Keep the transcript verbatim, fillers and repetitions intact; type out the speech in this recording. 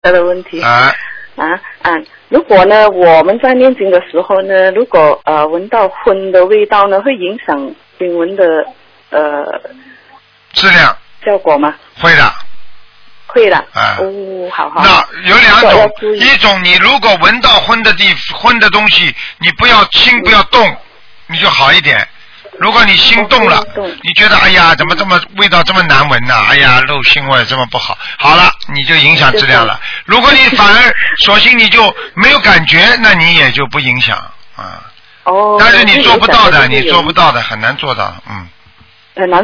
的问题啊啊啊！如果呢，我们在念经的时候呢，如果呃闻到荤的味道呢，会影响经文的呃质量效果吗？ 会的。 会的。 啊。 哦，好好。 那有两种，一种你如果闻到荤的地荤的东西，你不要心不要动，嗯、你就好一点。如果你心动了，哦、你觉得哎呀怎么这么味道这么难闻呢、啊？哎呀肉腥味这么不好，好了你就影响质量了。如果你反而索性你就没有感觉，那你也就不影响啊。 哦。 但是你做不到的，你做不到的，很难做到，嗯。 很难